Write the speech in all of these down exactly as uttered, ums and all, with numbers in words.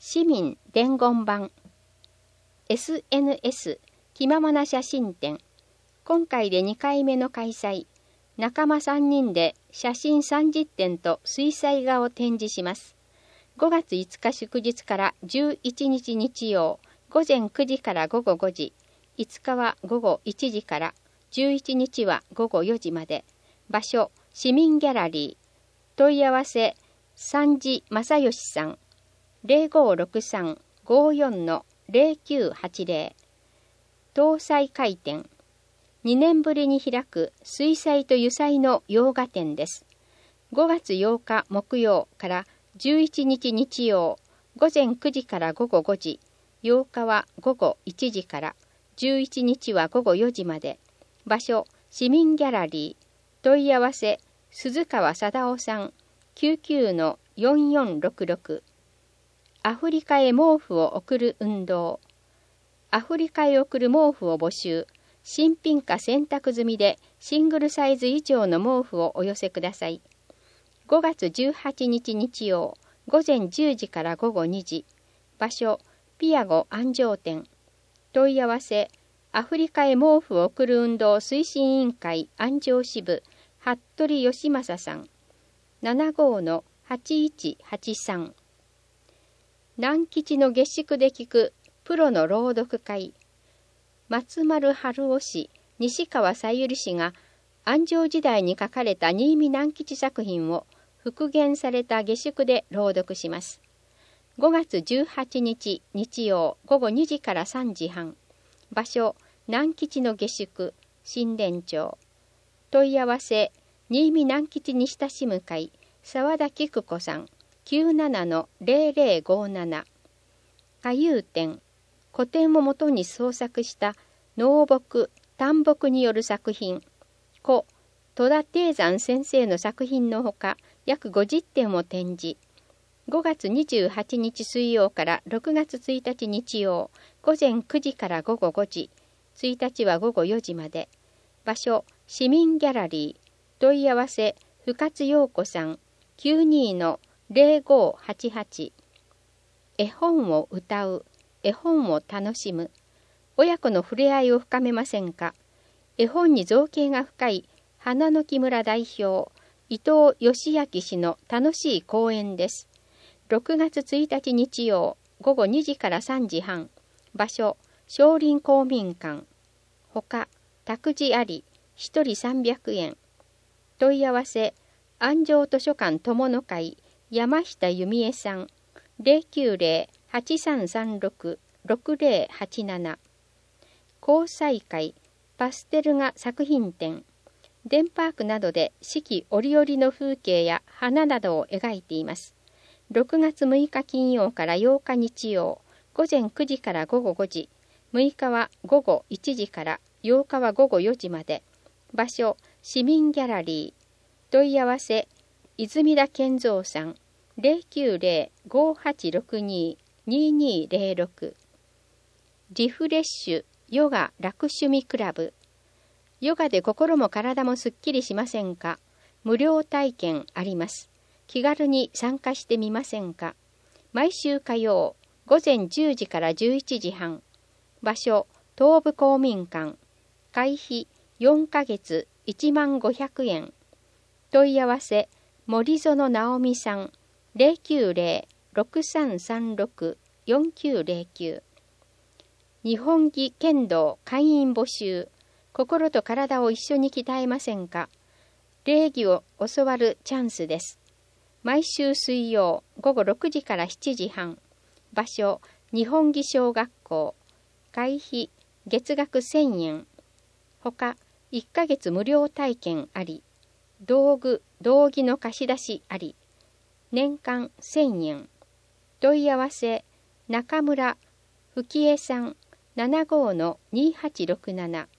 市民伝言版 エスエヌエス 気ままな写真展。今回でにかいめの開催。仲間さんにんで写真さんじゅってんと水彩画を展示します。ごがついつか祝日からじゅういちにち日曜、午前くじから午後ごじ、いつかは午後いちじから、じゅういちにちは午後よじまで。場所、市民ギャラリー。問い合わせ、三次正義さん。ゼロごろくさん ごよん ゼロきゅうはちゼロ。東西回展。にねんぶりに開く水彩と油彩の洋画展です。ごがつようか木曜からじゅういちにち日曜、午前くじから午後ごじ、ようかは午後いちじから、じゅういちにちは午後よじまで。場所、市民ギャラリー。問い合わせ、鈴川貞夫さん、きゅうきゅうのよんよんろくろく。アフリカへ毛布を送る運動。アフリカへ送る毛布を募集。新品か洗濯済みでシングルサイズ以上の毛布をお寄せください。ごがつじゅうはちにち日曜、午前じゅうじから午後にじ。場所、ピアゴ安城店。問い合わせ、アフリカへ毛布を送る運動推進委員会安城支部、服部義正さん。ななごのはちいちはちさん。南吉の下宿で聞くプロの朗読会。松丸春夫氏、西川さゆり氏が安城時代に書かれた新見南吉作品を復元された下宿で朗読します。ごがつじゅうはちにち日曜午後にじからさんじはん。場所、南吉の下宿、新田町。問い合わせ、新見南吉に親しむ会、沢田菊子さん、きゅうななのゼロゼロごなな。歌謡展。古典をもとに創作した農木、淡木による作品。故、戸田貞山先生の作品のほか、約ごじってんを展示。ごがつにじゅうはちにち水曜からろくがつついたち日曜、午前くじから午後ごじ、ついたちは午後よじまで。場所、市民ギャラリー。問い合わせ、深津陽子さん、きゅうにのゼロごはちはち。絵本を歌う、絵本を楽しむ。親子の触れ合いを深めませんか。絵本に造形が深い花の木村代表、伊藤義明氏の楽しい講演です。ろくがつついたち日曜、午後にじからさんじはん。場所、少林公民館。ほか、託児あり、ひとりさんびゃくえん。問い合わせ、安城図書館友の会、山下由美恵さん、ゼロきゅうゼロ はちさんさんろく ろくゼロはちなな。交際会、パステル画作品展。デンパークなどで四季折々の風景や花などを描いています。ろくがつむいか金曜からようか日曜、午前くじから午後ごじ、むいかは午後いちじからようかは午後よじまで。場所、市民ギャラリー。問い合わせ、泉田健三さん、ゼロきゅうゼロ ごはちろくに ににゼロろく。リフレッシュヨガ楽趣味クラブ。ヨガで心も体もすっきりしませんか。無料体験あります。気軽に参加してみませんか。毎週火曜、午前じゅうじからじゅういちじはん。場所、東部公民館。会費よんかげついちまんごひゃくえん。問い合わせ、森園直美さん、ゼロきゅうゼロ ろくさんさんろく よんきゅうゼロきゅう。日本技剣道会員募集。心と体を一緒に鍛えませんか。礼儀を教わるチャンスです。毎週水曜、午後ろくじからしちじはん。場所、日本技小学校。会費、月額せんえん。ほか、いっかげつ無料体験あり。道具、道着の貸し出しあり。年間せんえん。問い合わせ、中村吹江さん、ななごのにはちろくなな。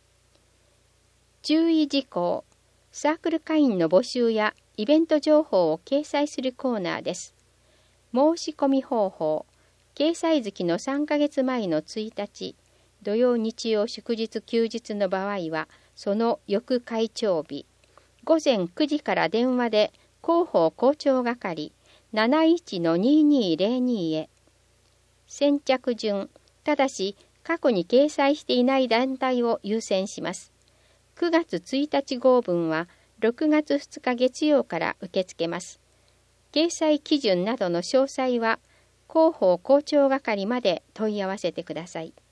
注意事項。サークル会員の募集やイベント情報を掲載するコーナーです。申し込み方法。掲載月のさんかげつまえのついたち、土曜日曜祝日休日の場合は、その翌会長日。午前くじから電話で広報広聴係なないちのにーにーゼロにへ。 先着順、ただし過去に掲載していない団体を優先します。くがつついたち号分はろくがつふつか月曜から受け付けます。掲載基準などの詳細は広報広聴係まで問い合わせてください。